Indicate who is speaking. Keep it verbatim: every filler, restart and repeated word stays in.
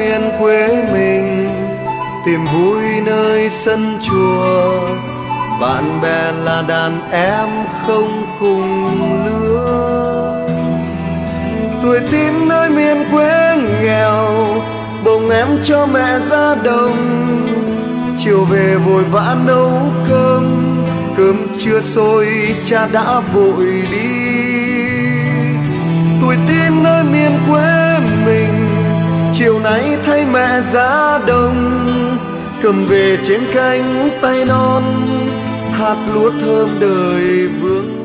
Speaker 1: miền quê mình, tìm vui nơi sân chùa, bạn bè là đàn em không cùng lứa. Tuổi tin nơi miền quê nghèo, bồng em cho mẹ ra đồng, chiều về vội vã nấu cơm, cơm chưa sôi cha đã vội đi. Tuổi tin nơi miền quê mình, chiều nay thấy mẹ ra đồng, cầm về trên cánh tay non, hạt lúa thơm đời vương